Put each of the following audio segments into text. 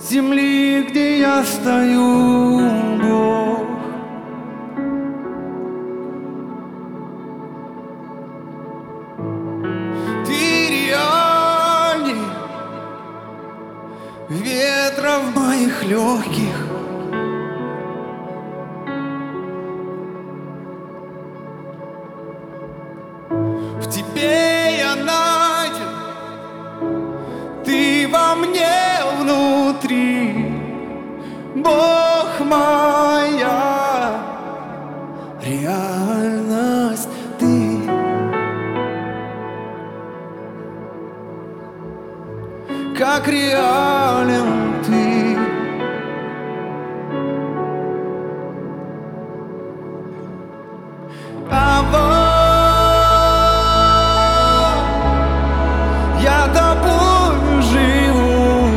земли, где я стою, Бог. Ты реальней ветра в моих легких. В тебе я найден, ты во мне внутри, Бог, моя реальность ты. Как реален ты. Я тобой живу.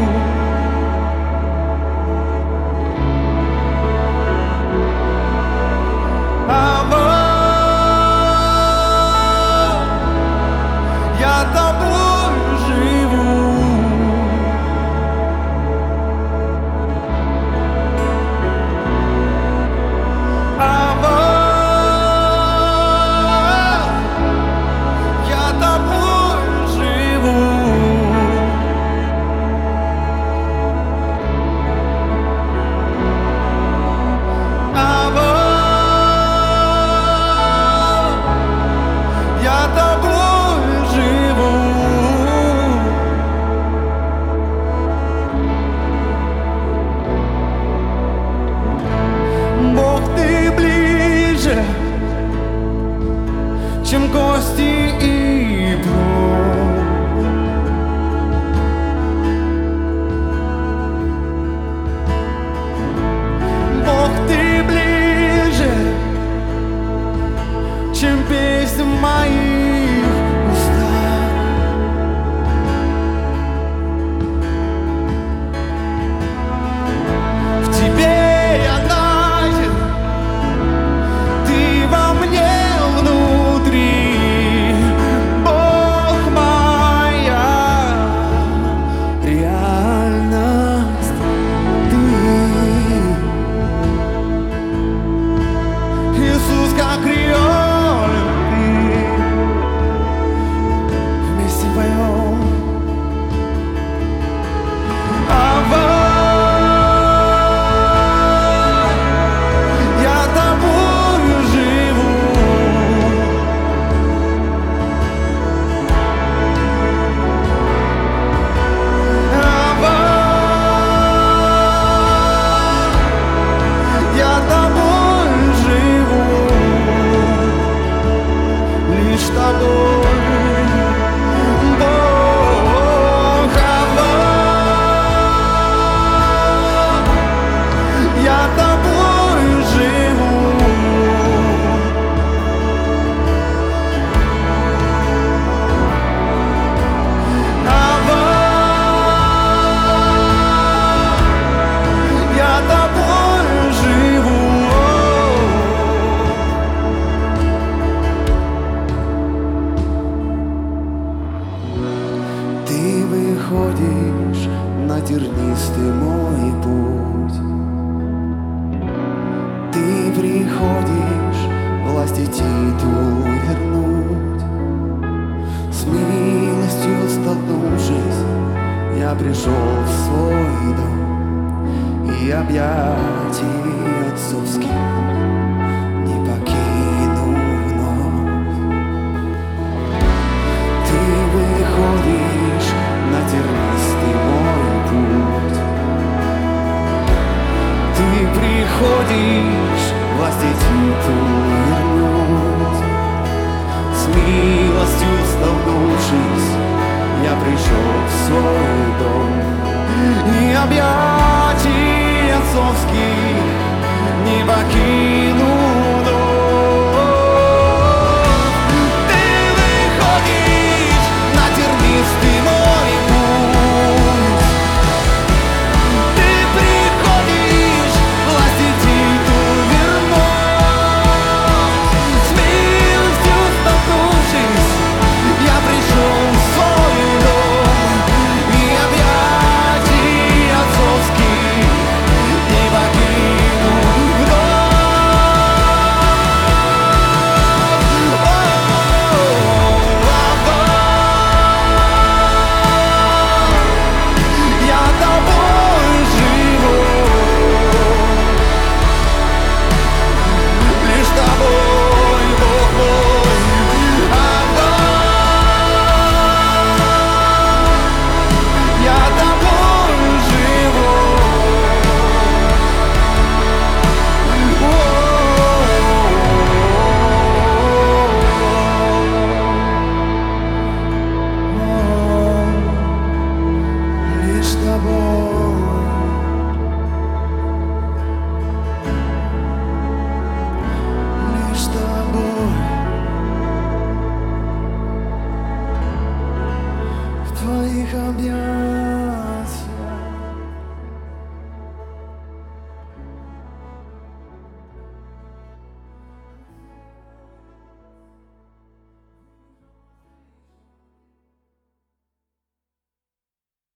Я тобой живу. Я тобой живу. Я тобой живу. Бог, ты ближе, чем кости и плоть. Бог, ты ближе, чем песня в моих устах. В тебе я найден, ты во мне внутри, Бог, моя реальность ты. Иисус, как реален ты. Вместе поем. Я тобой живу. Я тобой живу. Лишь тобой, Бог. Я тобой живу. Я тобой живу. Ты выходишь на тернистый мой путь. Ты приходишь власти титул вернуть. С милостью столкнувшись, я пришел в свой дом, и объятий отцовских не покину вновь. Ты выходишь на тернистый мой путь. Ты приходишь власти титул вернуть. С милостью столкнувшись, я пришел в свой дом, и объятий отцовских не покину.